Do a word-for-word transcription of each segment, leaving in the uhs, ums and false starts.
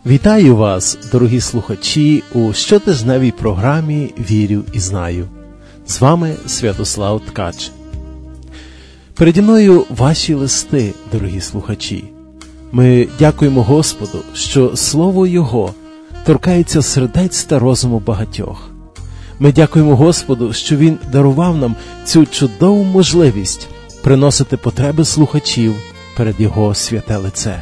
Вітаю вас, дорогі слухачі, у щотижневій програмі «Вірю і знаю». З вами Святослав Ткач. Переді мною ваші листи, дорогі слухачі. Ми дякуємо Господу, що Слово Його торкається сердець та розуму багатьох. Ми дякуємо Господу, що Він дарував нам цю чудову можливість приносити потреби слухачів перед Його святе лице.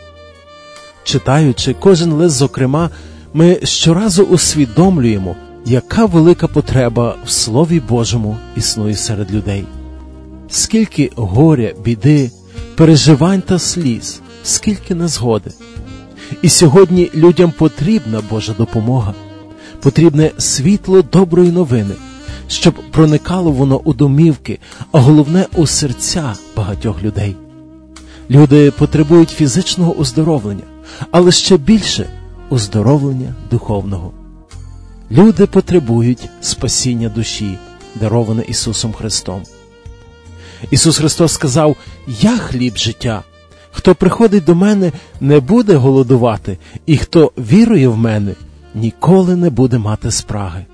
Читаючи кожен лист зокрема, ми щоразу усвідомлюємо, яка велика потреба в Слові Божому існує серед людей. Скільки горя, біди, переживань та сліз, скільки незгоди. І сьогодні людям потрібна Божа допомога, потрібне світло доброї новини, щоб проникало воно у домівки, а головне – у серця багатьох людей. Люди потребують фізичного оздоровлення, але ще більше – оздоровлення духовного. Люди потребують спасіння душі, дароване Ісусом Христом. Ісус Христос сказав: «Я хліб життя. Хто приходить до мене, не буде голодувати, і хто вірує в мене, ніколи не буде мати спраги».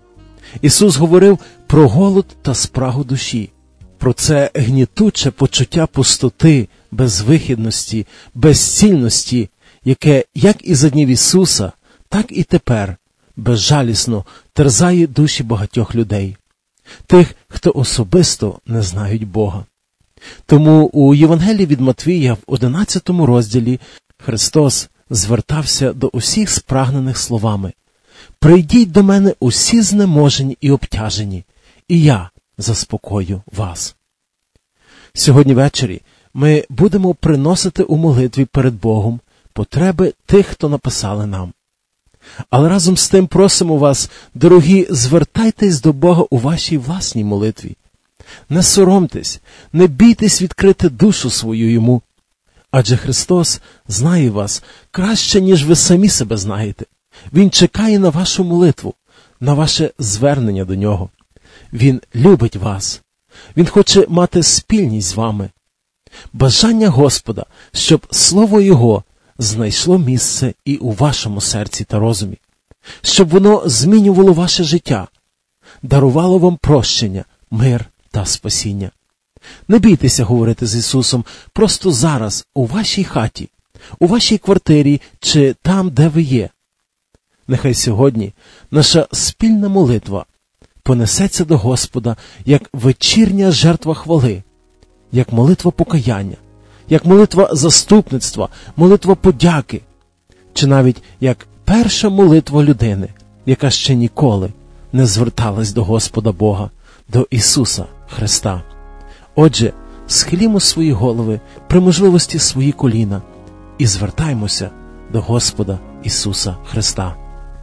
Ісус говорив про голод та спрагу душі, про це гнітуче почуття пустоти, безвихідності, безцільності, яке як і за днів Ісуса, так і тепер безжалісно терзає душі багатьох людей, тих, хто особисто не знають Бога. Тому у Євангелії від Матвія в одинадцятому розділі Христос звертався до усіх спрагнених словами: «Прийдіть до мене усі знеможені і обтяжені, і я заспокою вас». Сьогодні ввечері ми будемо приносити у молитві перед Богом потреби тих, хто написали нам. Але разом з тим просимо вас, дорогі, звертайтесь до Бога у вашій власній молитві. Не соромтесь, не бійтесь відкрити душу свою Йому. Адже Христос знає вас краще, ніж ви самі себе знаєте. Він чекає на вашу молитву, на ваше звернення до Нього. Він любить вас. Він хоче мати спільність з вами. Бажання Господа, щоб Слово Його знайшло місце і у вашому серці та розумі, щоб воно змінювало ваше життя, дарувало вам прощення, мир та спасіння. Не бійтеся говорити з Ісусом просто зараз, у вашій хаті, у вашій квартирі чи там, де ви є. Нехай сьогодні наша спільна молитва понесеться до Господа як вечірня жертва хвали, як молитва покаяння, як молитва заступництва, молитва подяки, чи навіть як перша молитва людини, яка ще ніколи не зверталась до Господа Бога, до Ісуса Христа. Отже, схилімо свої голови, при можливості свої коліна і звертаймося до Господа Ісуса Христа.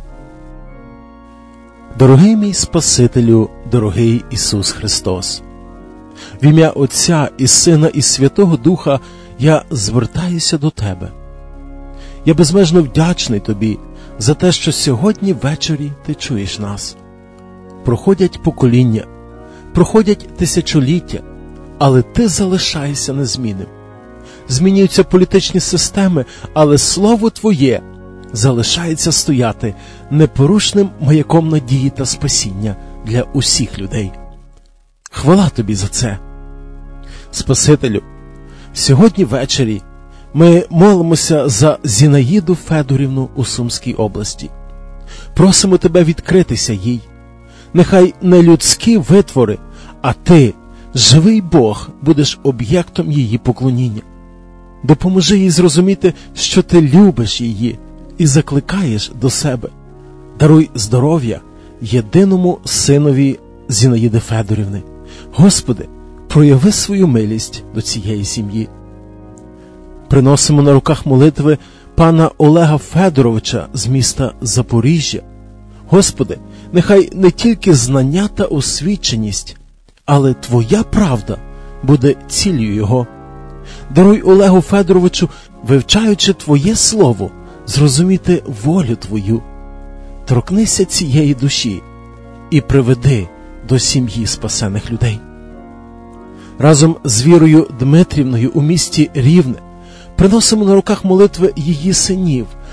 Дорогий мій Спасителю, дорогий Ісус Христос, в ім'я Отця і Сина і Святого Духа я звертаюся до Тебе. Я безмежно вдячний Тобі за те, що сьогодні ввечері Ти чуєш нас. Проходять покоління, проходять тисячоліття, але Ти залишаєшся незмінним. Змінюються політичні системи, але Слово Твоє залишається стояти непорушним маяком надії та спасіння для усіх людей. Хвала Тобі за це. Спасителю, сьогодні ввечері ми молимося за Зінаїду Федорівну у Сумській області. Просимо Тебе відкритися їй. Нехай не людські витвори, а Ти, живий Бог, будеш об'єктом її поклоніння. Допоможи їй зрозуміти, що Ти любиш її і закликаєш до себе. Даруй здоров'я єдиному синові Зінаїди Федорівни. Господи, прояви свою милість до цієї сім'ї. Приносимо на руках молитви пана Олега Федоровича з міста Запоріжжя. Господи, нехай не тільки знання та освіченість, але Твоя правда буде ціллю його. Даруй Олегу Федоровичу, вивчаючи Твоє Слово, зрозуміти волю Твою. Торкнися цієї душі і приведи до сім'ї спасених людей. Разом з Вірою Дмитрівною у місті Рівне приносимо на руках молитви її синів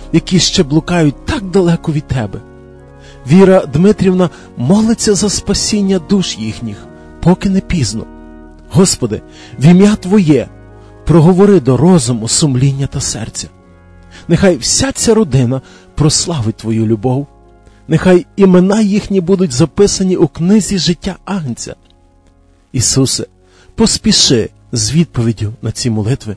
які ще блукають так далеко від Тебе. Віра Дмитрівна молиться за спасіння душ їхніх, поки не пізно. Господи, в ім'я Твоє проговори до розуму, сумління та серця. Нехай вся ця родина прославить Твою любов. Нехай імена їхні будуть записані у книзі життя Агнця. Ісусе, поспіши з відповіддю на ці молитви.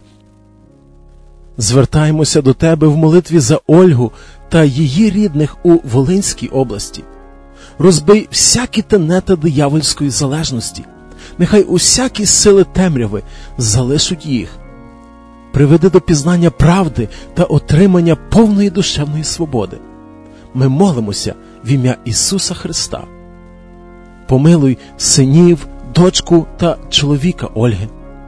Звертаємося до Тебе в молитві за Ольгу та її рідних у Волинській області. Розбий всякі тенета диявольської залежності. Нехай усякі сили темряви залишуть їх. Приведи до пізнання правди та отримання повної душевної свободи. Ми молимося в ім'я Ісуса Христа. Помилуй синів, дочку та чоловіка Ольги.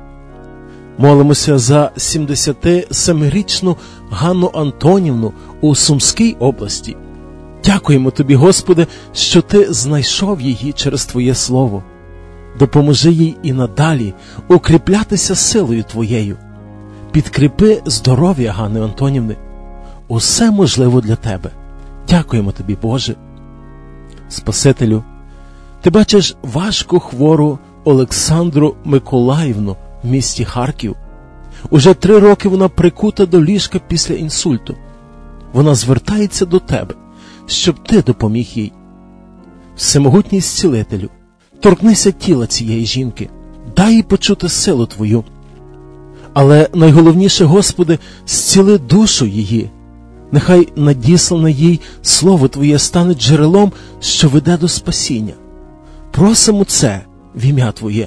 Молимося за сімдесятисемирічну Ганну Антонівну у Сумській області. Дякуємо Тобі, Господи, що Ти знайшов її через Твоє Слово. Допоможи їй і надалі укріплятися силою Твоєю. Підкріпи здоров'я Ганни Антонівни. Усе можливо для Тебе. Дякуємо Тобі, Боже. Спасителю, Ти бачиш важко хвору Олександру Миколаївну в місті Харків. Уже три роки вона прикута до ліжка після інсульту. Вона звертається до Тебе, щоб Ти допоміг їй. Всемогутній Зцілителю, торкнися тіла цієї жінки, дай їй почути силу Твою. Але найголовніше, Господи, зціли душу її. Нехай надіслане їй Слово Твоє стане джерелом, що веде до спасіння. Просимо це в ім'я Твоє.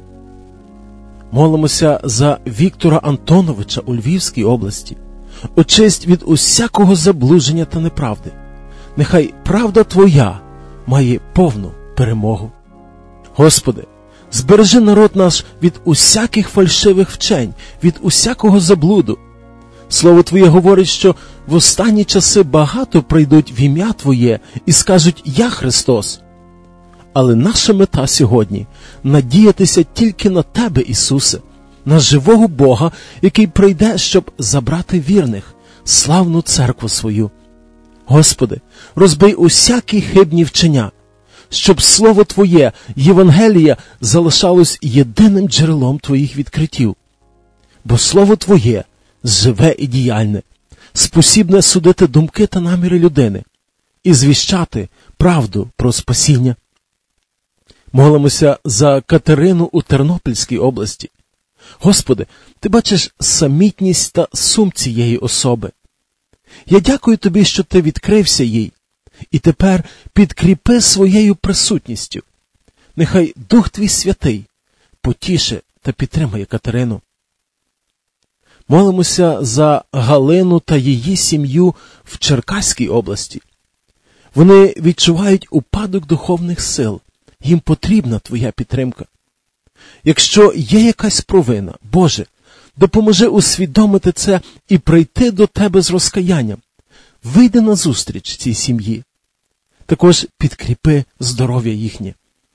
Молимося за Віктора Антоновича у Львівській області. Очисть від усякого заблуження та неправди. Нехай правда Твоя має повну перемогу. Господи, збережи народ наш від усяких фальшивих вчень, від усякого заблуду. Слово Твоє говорить, що в останні часи багато прийдуть в ім'я Твоє і скажуть «Я Христос». Але наша мета сьогодні – надіятися тільки на Тебе, Ісусе, на живого Бога, який прийде, щоб забрати вірних, славну церкву свою. Господи, розбий усякі хибні вчення, щоб Слово Твоє, Євангелія, залишалось єдиним джерелом Твоїх відкриттів. Бо Слово Твоє живе і діяльне, спосібне судити думки та наміри людини і звіщати правду про спасіння. Молимося за Катерину у Тернопільській області. Господи, Ти бачиш самітність та сум цієї особи. Я дякую Тобі, що Ти відкрився їй, і тепер підкріпи своєю присутністю. Нехай Дух Твій Святий потіши та підтримає Катерину. Молимося за Галину та її сім'ю в Черкаській області. Вони відчувають упадок духовних сил. Їм потрібна Твоя підтримка. Якщо є якась провина, Боже, допоможи усвідомити це і прийти до Тебе з розкаянням. Вийди назустріч цій сім'ї. Також підкріпи здоров'я їхнє.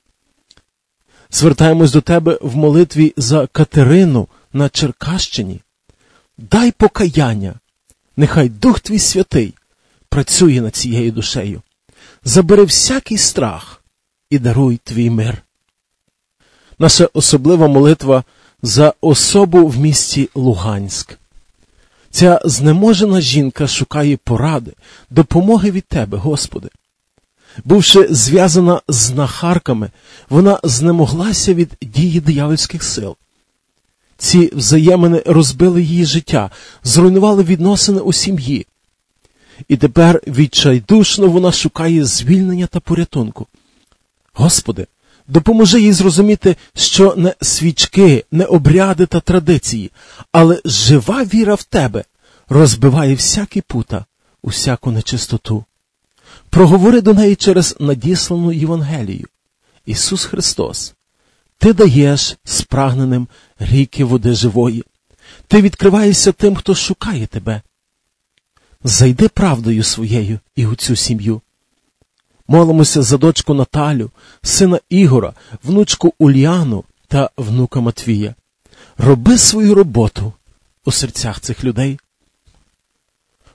Звертаємось до Тебе в молитві за Катерину на Черкащині. Дай покаяння. Нехай Дух Твій Святий працює над цією душею. Забери всякий страх і даруй Твій мир. Наша особлива молитва за особу в місті Луганськ. Ця знеможена жінка шукає поради, допомоги від Тебе, Господи. Бувши зв'язана з знахарками, вона знемоглася від дії диявольських сил. Ці взаємини розбили її життя, зруйнували відносини у сім'ї. І тепер відчайдушно вона шукає звільнення та порятунку. Господи, допоможи їй зрозуміти, що не свічки, не обряди та традиції, але жива віра в Тебе розбиває всякі пута, усяку нечистоту. Проговори до неї через надіслану Євангелію. Ісус Христос, Ти даєш спрагненим ріки води живої. Ти відкриваєшся тим, хто шукає Тебе. Зайди правдою своєю і у цю сім'ю. Молимося за дочку Наталю, сина Ігора, внучку Ульяну та внука Матвія. Роби свою роботу у серцях цих людей.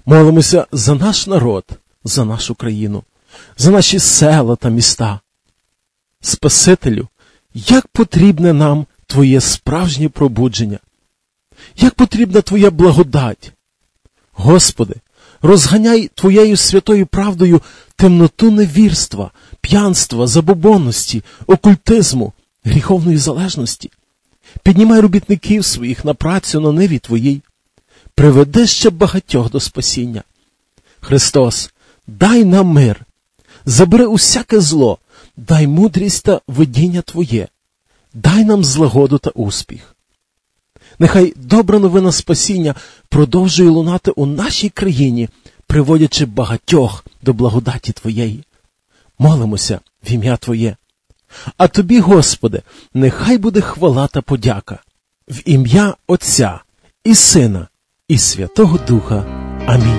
Молимося за наш народ, за нашу країну, за наші села та міста. Спасителю, як потрібне нам Твоє справжнє пробудження, як потрібна Твоя благодать. Господи, розганяй Твоєю святою правдою темноту невірства, п'янства, забобонності, окультизму, гріховної залежності. Піднімай робітників своїх на працю на ниві Твоїй. Приведи ще багатьох до спасіння. Христос, дай нам мир, забери усяке зло, дай мудрість та видіння Твоє, дай нам злагоду та успіх. Нехай добра новина спасіння продовжує лунати у нашій країні, приводячи багатьох до благодаті Твоєї. Молимося в ім'я Твоє. А Тобі, Господи, нехай буде хвала та подяка. В ім'я Отця і Сина і Святого Духа. Амінь.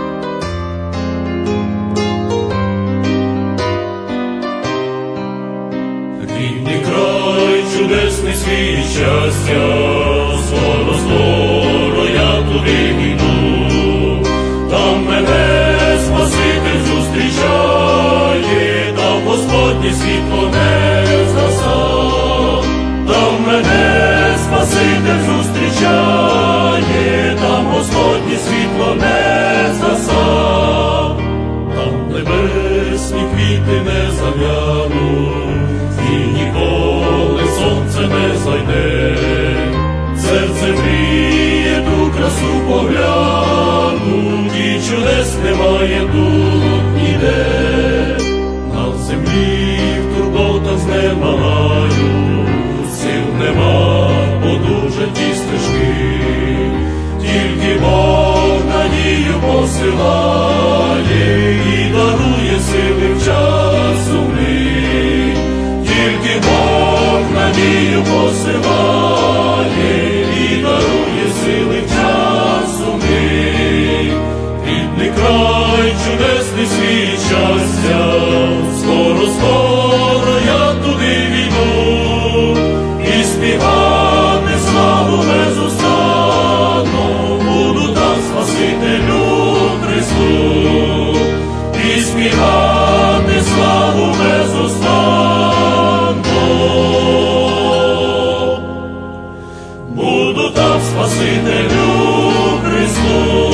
Рідний край, чудесний світ щастя, скоро, скоро я туди йду. Там мене Спаситель зустрічає, там Господнє світло не згаса. Там мене Спаситель зустрічає, там Господнє світло не згаса. Там небесні квіти не зав'януть, і ніколи сонце не зайде. Серце мріє ту красу поглянуть, і чудес немає тут ніде. На землі в турботах знемагають, сил нема подужать ті стежки. Тільки Бог надію посилає і дарує сили в час сумний. Тільки Бог надію посилає і дарує сили в час сумний. Рідний край, чудесний світ щастя, скоро, скоро я туди війду, і співати славу безустанно буду там Спасителю Христу, і співати славу безустанно буду там Спасителю Христу.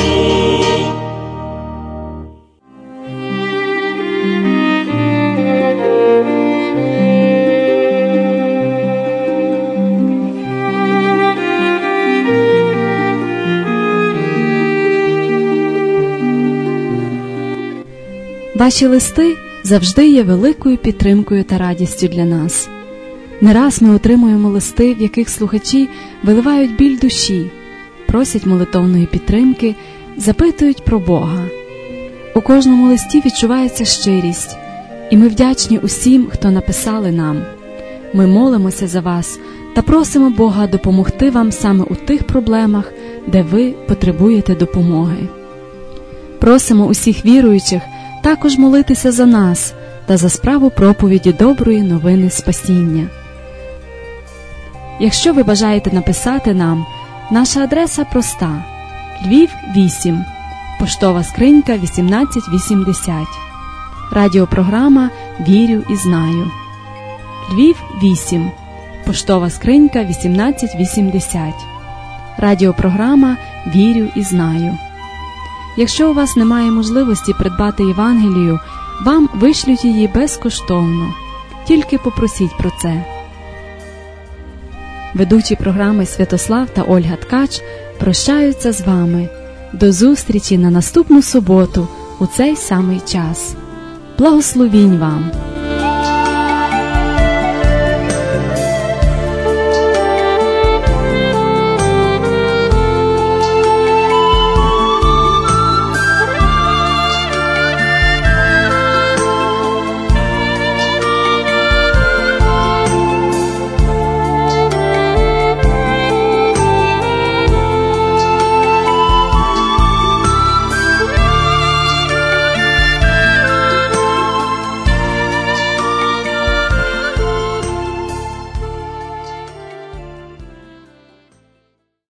Ваші листи завжди є великою підтримкою та радістю для нас. Не раз ми отримуємо листи, в яких слухачі виливають біль душі, просять молитовної підтримки, запитують про Бога. У кожному листі відчувається щирість, і ми вдячні усім, хто написали нам. Ми молимося за вас та просимо Бога допомогти вам саме у тих проблемах, де ви потребуєте допомоги. Просимо усіх віруючих також молитися за нас та за справу проповіді доброї новини спасіння. Якщо ви бажаєте написати нам, наша адреса проста: Львів, вісім, поштова скринька вісімнадцять вісімдесят. Радіопрограма «Вірю і знаю». Львів, вісім, поштова скринька вісімнадцять вісімдесят. Радіопрограма «Вірю і знаю». Якщо у вас немає можливості придбати Євангелію, вам вишлють її безкоштовно. Тільки попросіть про це. Ведучі програми Святослав та Ольга Ткач прощаються з вами. До зустрічі на наступну суботу у цей самий час. Благословінь вам!